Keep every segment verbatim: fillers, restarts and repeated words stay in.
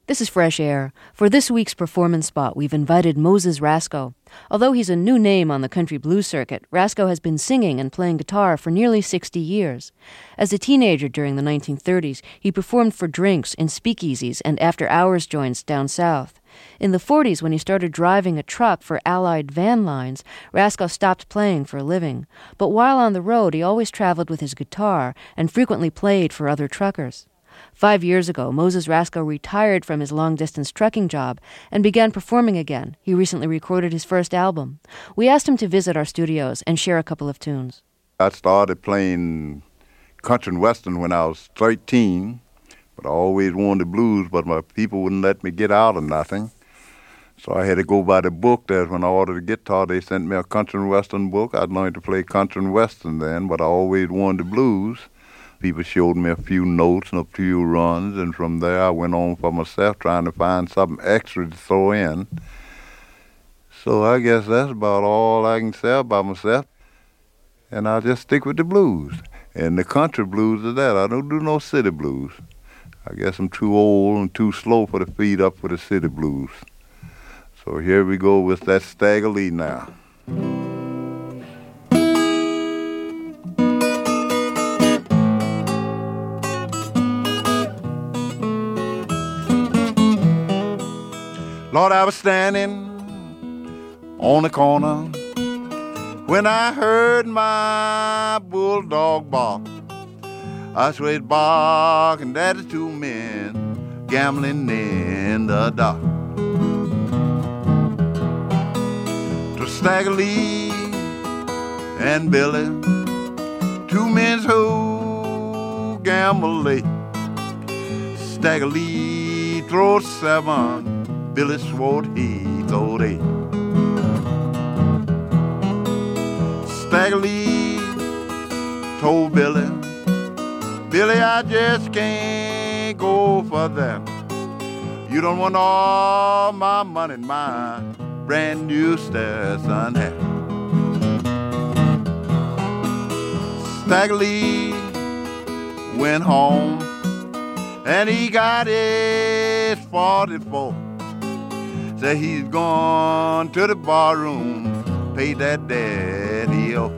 This is Fresh Air. For this week's performance spot, we've invited Moses Rasko. Although he's a new name on the country blues circuit, Rasko has been singing and playing guitar for nearly sixty years. As a teenager during the nineteen thirties, he performed for drinks in speakeasies and after-hours joints down south. In the forties, when he started driving a truck for Allied van lines, Rasko stopped playing for a living. But while on the road, he always traveled with his guitar and frequently played for other truckers. Five years ago, Moses Rasko retired from his long-distance trucking job and began performing again. He recently recorded his first album. We asked him to visit our studios and share a couple of tunes. I started playing country and western when I was thirteen, but I always wanted the blues, but my people wouldn't let me get out of nothing. So I had to go by the book. That when I ordered a guitar, they sent me a country and western book. I'd learned to play country and western then, but I always wanted the blues. People showed me a few notes and a few runs, and from there I went on for myself trying to find something extra to throw in. So I guess that's about all I can say about myself. And I'll just stick with the blues. And the country blues are that. I don't do no city blues. I guess I'm too old and too slow for the feet up for the city blues. So here we go with that Stagger Lee now. Lord, I was standing on the corner when I heard my bulldog bark. I swear it's barking, that is two men gambling in the dark. To Stagger Lee and Billy, two men who gamble late. Stagger Lee throws seven, Billy swore he thought eight. Stagger Lee told Billy, Billy, I just can't go for that. You don't want all my money in my brand new Stetson hat. Stagger Lee went home and he got his forty-four. Said he's gone to the barroom, pay that debt he owed.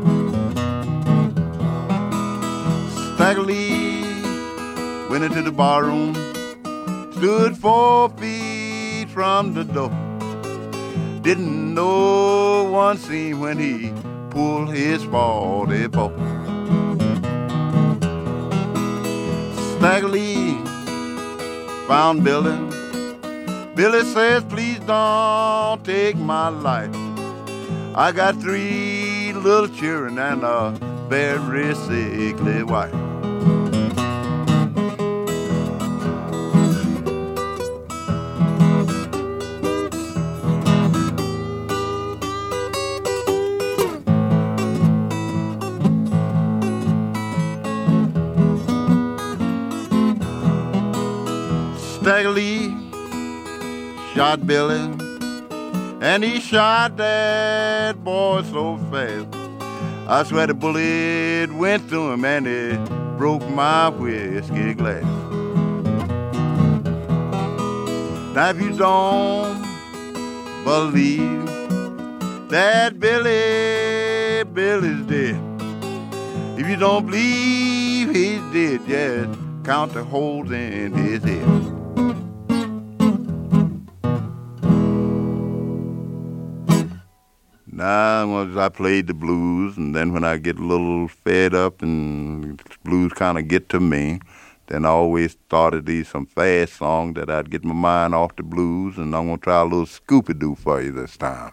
Stagger Lee went into the barroom, stood four feet from the door. Didn't no one see him when he pulled his forty-four. Stagger Lee found Billy. Billy says, please don't take my life. I got three little children and a very sickly wife. Stagger Lee shot Billy, and he shot that boy so fast. I swear the bullet went through him and it broke my whiskey glass. Now if you don't believe that Billy, Billy's dead, if you don't believe he's dead, just count the holes in his head. Now, I played the blues, and then when I get a little fed up and blues kind of get to me, then I always started these some fast songs that I'd get my mind off the blues, and I'm going to try a little Scooby-Doo for you this time.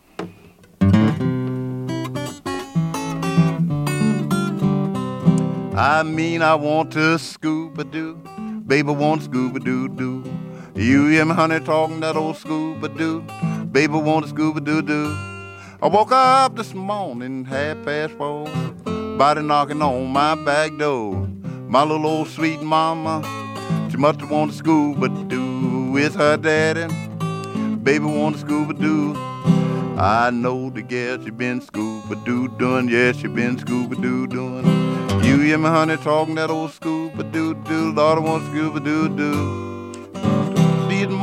I mean, I want to Scooby-Doo, baby want Scooby-Doo-Doo. You hear me, honey, talking that old Scooby-Doo, baby want Scooby-Doo-Doo. I woke up this morning, half past four, body knocking on my back door. My little old sweet mama, she must have wanted Scooby-Doo with her daddy. Baby wanted Scooby-Doo. I know the girl, she been Scooby-Doo doing, yeah, she been Scooby-Doo doing. You hear me, honey, talking that old Scooby-Doo-Doo, Lord, I want Scooby-Doo-Doo.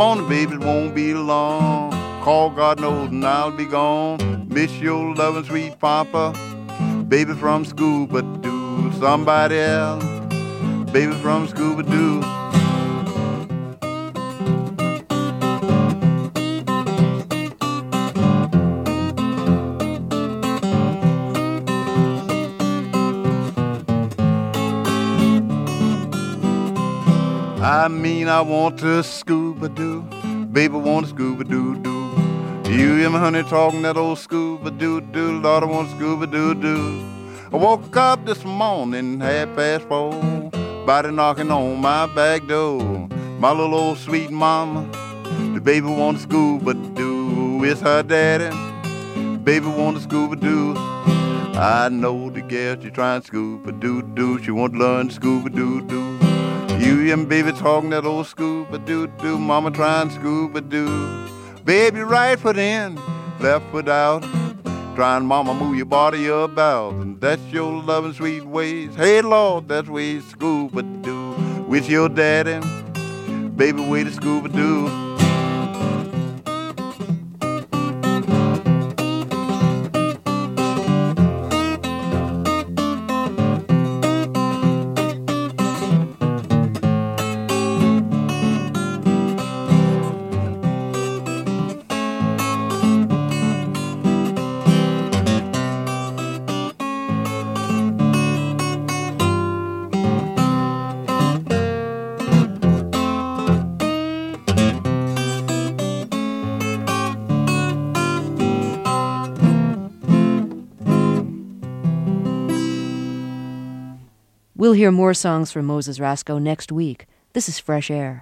morning, baby, it won't be long. Call God knows and I'll be gone. Miss your loving sweet papa, baby from Scuba-Doo. Somebody else, baby from Scuba-Doo. I mean, I want to scuba-doo, baby, want to scuba-doo-doo. You hear my honey talking that old scuba-doo-doo, Lord, I want to scuba-doo-doo. I woke up this morning, half past four, body knocking on my back door. My little old sweet mama, the baby want to scuba-doo. It's her daddy, baby want to scuba-doo. I know the girl, she trying scuba-doo-doo, she want to learn scuba-doo-doo. You hear me, baby, talking that old scuba-doo-doo, mama trying scuba-doo. Baby, right foot in, left foot out, trying, mama, move your body about. And that's your loving sweet ways. Hey, Lord, that's way scuba-doo. With your daddy, baby, way to scuba-doo. We'll hear more songs from Moses Rasko next week. This is Fresh Air.